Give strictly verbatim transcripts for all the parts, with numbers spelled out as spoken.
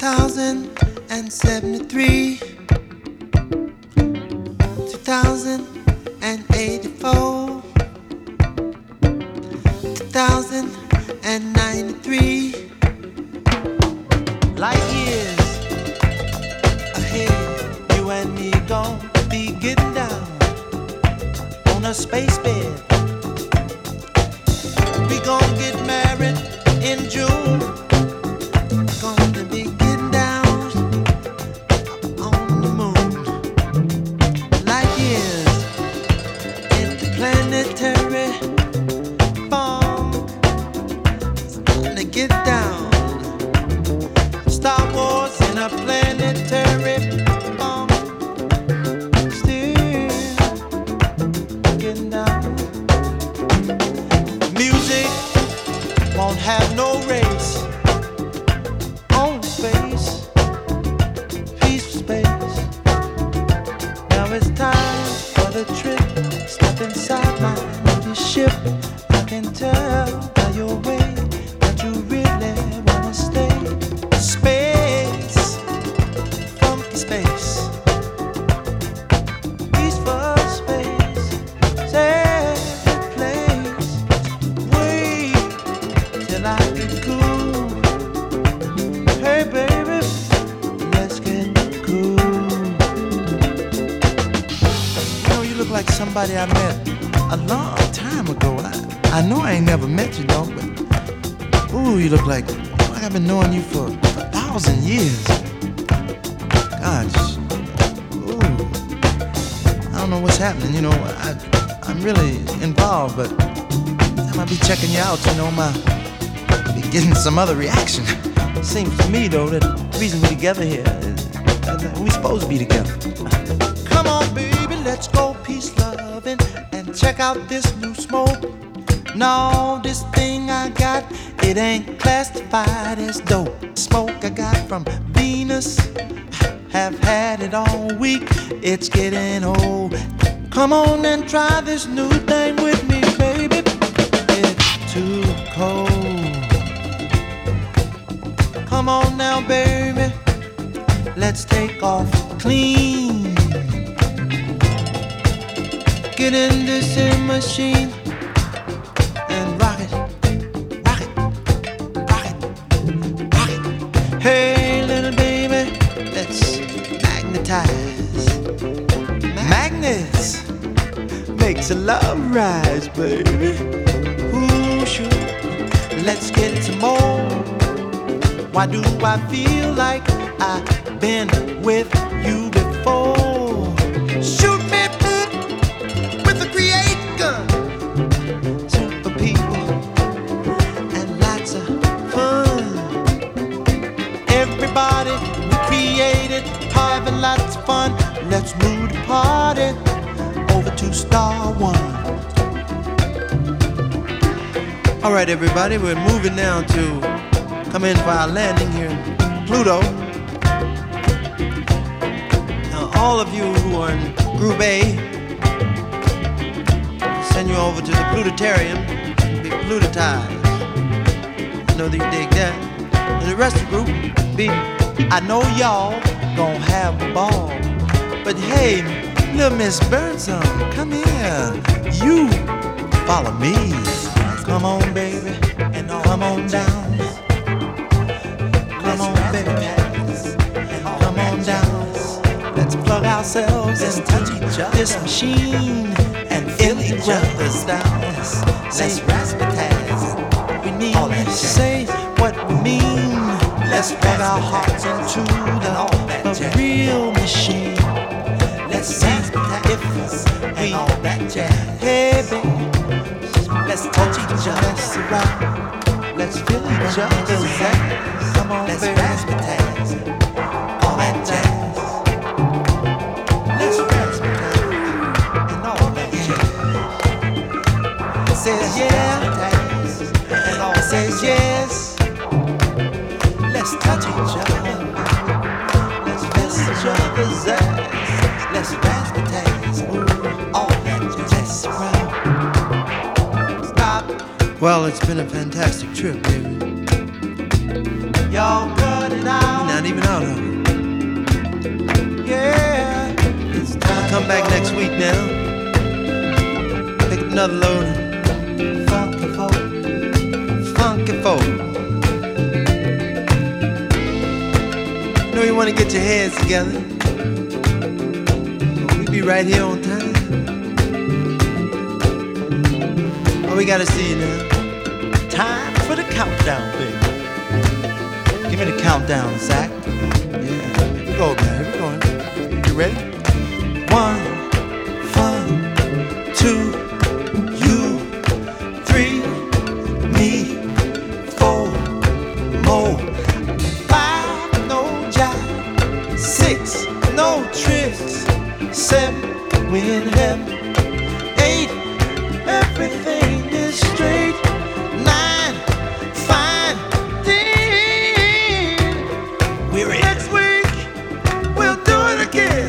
thousand seventy-three, two thousand eighty-four, two thousand ninety-three. Light years ahead, you and me gon' be getting down on a space bed. We gon' get married in June. Gonna be getting down on the moon. Light years interplanetary bomb. It's time to get down. Star Wars in a planetary bomb. Still getting down. Music won't have no race. On space, peaceful space. Now it's time for the trip. Step inside my little ship. I can tell by your way that you really wanna stay. Space, funky space, peaceful space, safe place. Wait till I get cool. Hey baby, let's get cool. You know, you look like somebody I met a long time ago. I, I know I ain't never met you, though, but ooh, you look like, like I've been knowing you for a thousand years. Gosh, ooh, I don't know what's happening. You know, I, I'm really involved, but I might be checking you out. You know, my be getting some other reaction. Seems to me, though, that the reason we're together here is that we're supposed to be together. Come on, baby, let's go peace loving and check out this new smoke. No, this thing I got, it ain't classified as dope. Smoke I got from Venus, have had it all week. It's getting old. Come on and try this new thing with me, baby. It's too cold. Come on now, baby, let's take off clean. Get in this here machine and rock it, rock it, rock it, rock it. Hey, little baby, let's magnetize. Magnets makes a love rise, baby. Ooh, sure. Let's get some more. Why do I feel like I've been with you before? Shoot me with a create gun. Super people and lots of fun. Everybody we created having lots of fun. Let's move the party over to Star One. All right, everybody, we're moving now to come in for our landing here in Pluto. Now, all of you who are in Group A, I'll send you over to the Plutotarium and be plutotized. I know that you dig that. And the rest of the group, be, I know y'all gonna have a ball. But hey, little Miss Birdsong, come here. You follow me. Come on, baby, and come on down. Come on, baby, come on down. Let's plug ourselves into this machine and feel each other's down. Let's razzmatazz. We need to say what we mean. Let's plug our hearts into the, the real machine. Let's see if we all that jazz. Hey, baby, let's touch each other. Let's around. Let's feel each other's ass. Come on, let's baby. Razzmatazz. All that jazz. Let's razzmatazz. And all that jazz. Says yeah. And all says yes. Let's touch each other. Let's feel each other's ass. Let's razzmatazz. All that jazz. Around. Stop. Well, it's been a fantastic trip, baby. Y'all cut it out. Now not even out of it. Yeah, it's time. I'll come back next week now. Pick up another load of funky folk, funky folk. You know you want to get your heads together. We'll be right here on time. Oh, we gotta see you now. Time for the countdown, baby. Give me the countdown, Zach. Yeah, here we go, man. Here we go. You ready? One, one, two, you, three, me, four, more, five, no jive, six, no tricks, seven, we in heaven, eight, everything is straight. Nine, fine, ten. We're in. Next week, we'll do it again.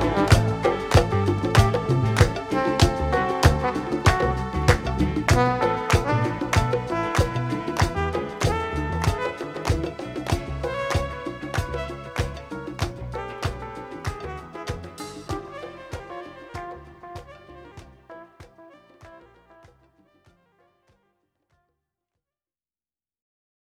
Thank you.